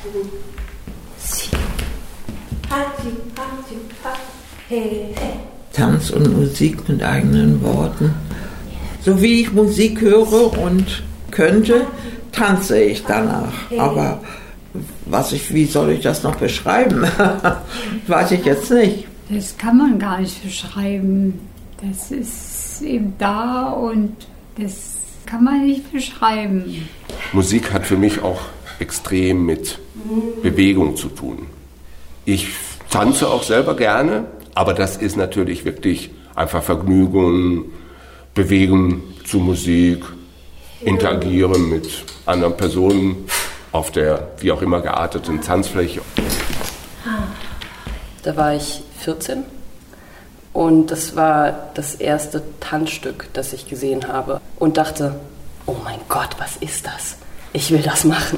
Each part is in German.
Tanz und Musik mit eigenen Worten. So wie ich Musik höre und könnte, tanze ich danach. Aber wie soll ich das noch beschreiben? Weiß ich jetzt nicht. Das kann man gar nicht beschreiben. Das ist eben da und das kann man nicht beschreiben. Musik hat für mich auch extrem mit Bewegung zu tun. Ich tanze auch selber gerne, aber das ist natürlich wirklich einfach Vergnügen, Bewegen zu Musik, interagieren mit anderen Personen auf der wie auch immer gearteten Tanzfläche. Da war ich 14 und das war das erste Tanzstück, das ich gesehen habe und dachte, oh mein Gott, was ist das? Ich will das machen.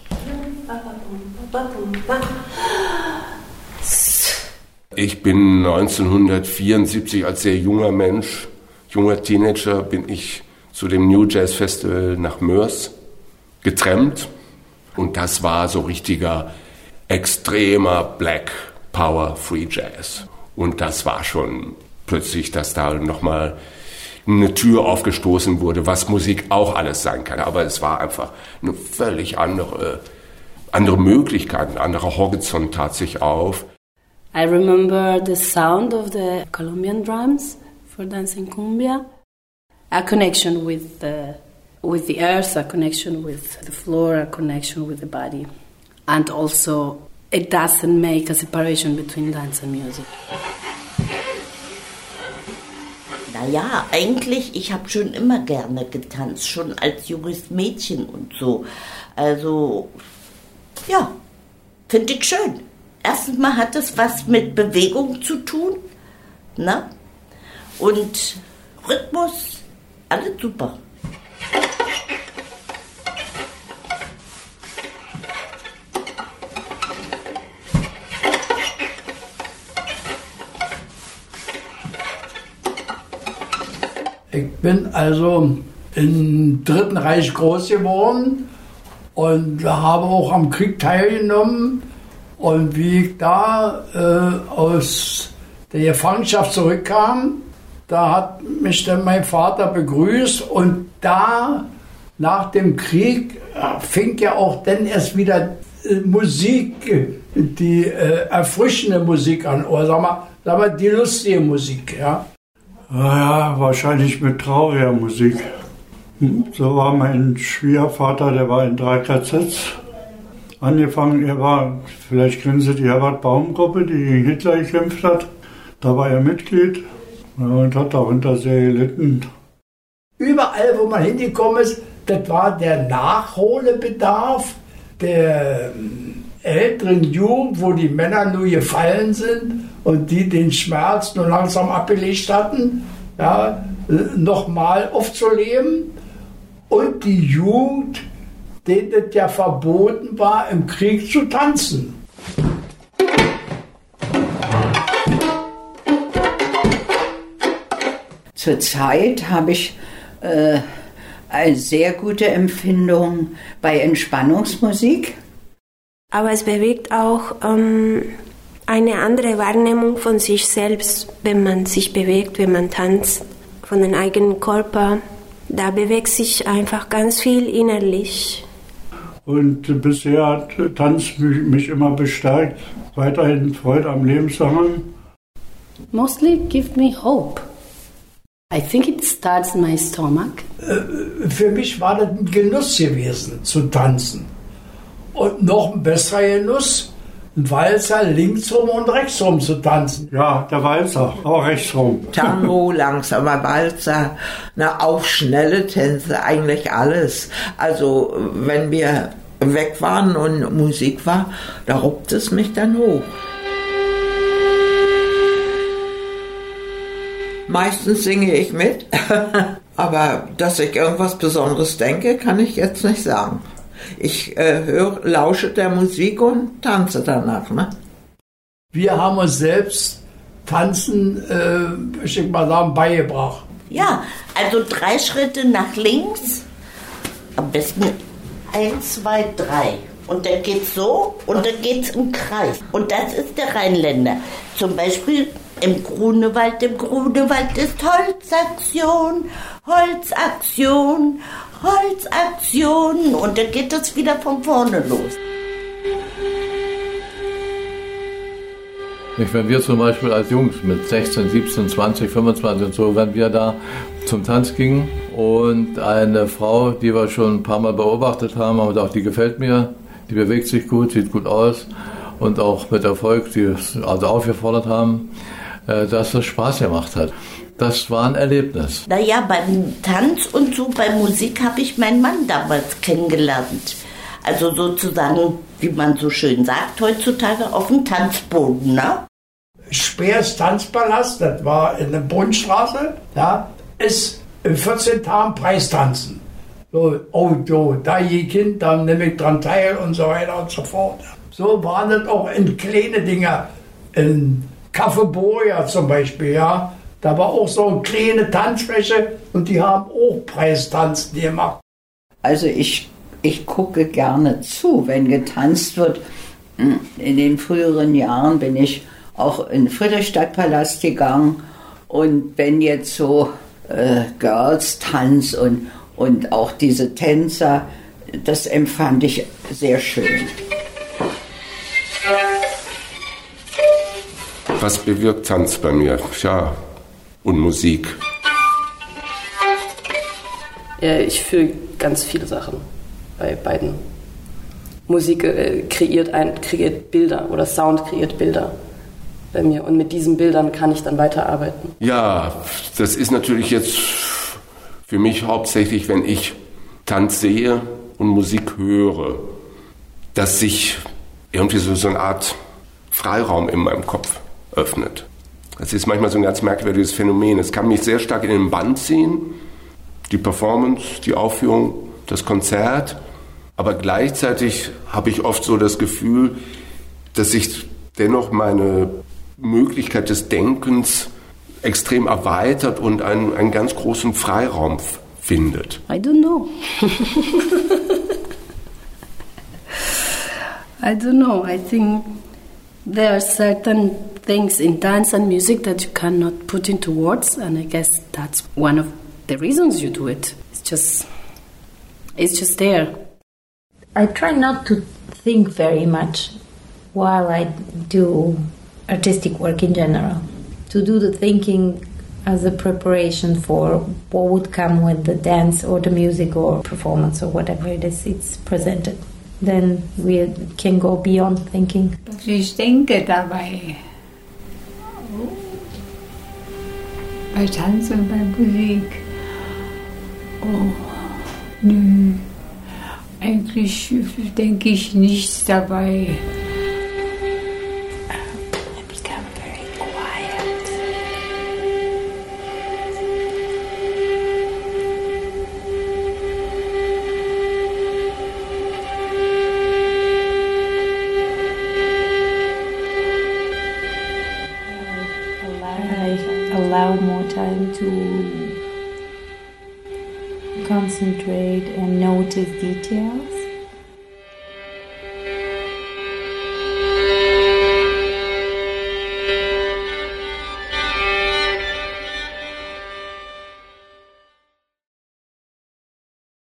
Ich bin 1974 als sehr junger Mensch, junger Teenager, bin ich zu dem New Jazz Festival nach Moers getrennt. Und das war so richtiger, extremer Black Power Free Jazz. Und das war schon plötzlich, dass da nochmal eine Tür aufgestoßen wurde, was Musik auch alles sein kann. Aber es war einfach eine völlig andere Möglichkeit, ein anderer Horizont tat sich auf. I remember the sound of the Colombian drums for dancing cumbia. A connection with the earth, a connection with the floor, a connection with the body. And also, it doesn't make a separation between dance and music. Naja, eigentlich, ich habe schon immer gerne getanzt, schon als junges Mädchen und so. Also, ja, finde ich schön. Erstens mal hat es was mit Bewegung zu tun, ne? Und Rhythmus, alles super. Ich bin also im Dritten Reich groß geworden und habe auch am Krieg teilgenommen. Und wie ich da aus der Gefangenschaft zurückkam, da hat mich dann mein Vater begrüßt und da nach dem Krieg fing ja auch dann erst wieder Musik, die erfrischende Musik an, oder sag mal die lustige Musik, ja. Naja, wahrscheinlich mit trauriger Musik. So war mein Schwiegervater, der war in 3 KZs. Angefangen, er war, vielleicht kennen Sie die Herbert-Baum-Gruppe, die gegen Hitler gekämpft hat. Da war er Mitglied und hat darunter sehr gelitten. Überall, wo man hingekommen ist, das war der Nachholbedarf der älteren Jugend, wo die Männer nur gefallen sind und die den Schmerz nur langsam abgelegt hatten, ja, nochmal aufzuleben. Und die Jugend, denen es ja verboten war, im Krieg zu tanzen. Zurzeit habe ich eine sehr gute Empfindung bei Entspannungsmusik. Aber es bewegt auch eine andere Wahrnehmung von sich selbst, wenn man sich bewegt, wenn man tanzt, von dem eigenen Körper. Da bewegt sich einfach ganz viel innerlich. Und bisher hat Tanz mich immer bestärkt, weiterhin Freude am Leben zu haben. Mostly give me hope. I think it starts in my stomach. Für mich war das ein Genuss gewesen, zu tanzen. Und noch ein besserer Genuss, ein Walzer linksrum und rechtsrum zu tanzen. Ja, der Walzer, auch rechtsrum. Tango, langsamer Walzer, auch schnelle Tänze, eigentlich alles. Also wenn wir weg waren und Musik war, da ruppt es mich dann hoch. Meistens singe ich mit, aber dass ich irgendwas Besonderes denke, kann ich jetzt nicht sagen. Ich lausche der Musik und tanze danach. Ne? Wir haben uns selbst Tanzen, ich würde mal sagen, beigebracht. Ja, also 3 Schritte nach links, am besten 1, 2, 3. Und dann geht's so und dann geht's im Kreis. Und das ist der Rheinländer. Zum Beispiel im Grunewald ist Holzaktion, Holzaktion, Holzaktion. Und dann geht das wieder von vorne los. Wenn wir zum Beispiel als Jungs mit 16, 17, 20, 25 und so, wenn wir da zum Tanz gingen und eine Frau, die wir schon ein paar Mal beobachtet haben, aber auch die gefällt mir, die bewegt sich gut, sieht gut aus und auch mit Erfolg, die also aufgefordert haben, dass das Spaß gemacht hat. Das war ein Erlebnis. Naja, beim Tanz und so, bei Musik habe ich meinen Mann damals kennengelernt. Also sozusagen, wie man so schön sagt, heutzutage auf dem Tanzboden, ne? Speers Tanzpalast, das war in der Brunnenstraße, ja, ist in 14 Tagen Preistanzen. So, da je Kind, dann nehme ich dran teil und so weiter und so fort. So waren das auch in kleine Dinger, in Café Boja zum Beispiel, ja. Da war auch so eine kleine Tanzfläche und die haben auch Preistanzen gemacht. Also ich gucke gerne zu, wenn getanzt wird. In den früheren Jahren bin ich auch in den Friedrichstadtpalast gegangen. Und wenn jetzt so Girls-Tanz und auch diese Tänzer, das empfand ich sehr schön. Was bewirkt Tanz bei mir? Ja, und Musik. Ja, ich fühle ganz viele Sachen bei beiden. Musik kreiert Bilder oder Sound kreiert Bilder bei mir und mit diesen Bildern kann ich dann weiterarbeiten. Ja, das ist natürlich jetzt für mich hauptsächlich, wenn ich Tanz sehe und Musik höre, dass sich irgendwie so eine Art Freiraum in meinem Kopf öffnet. Das ist manchmal so ein ganz merkwürdiges Phänomen. Es kann mich sehr stark in den Bann ziehen, die Performance, die Aufführung, das Konzert, aber gleichzeitig habe ich oft so das Gefühl, dass sich dennoch meine Möglichkeit des Denkens extrem erweitert und einen ganz großen Freiraum findet. I don't know. I don't know. I think there are certain things in dance and music that you cannot put into words, and I guess that's one of the reasons you do it. It's just there. I try not to think very much while I do artistic work in general. To do the thinking as a preparation for what would come when the dance or the music or performance or whatever it is it's presented. Then we can go beyond thinking. Ich denke dabei. Bei Tanz und bei Musik. Oh, nö. Eigentlich denke ich nichts dabei. Allow more time to concentrate and notice details.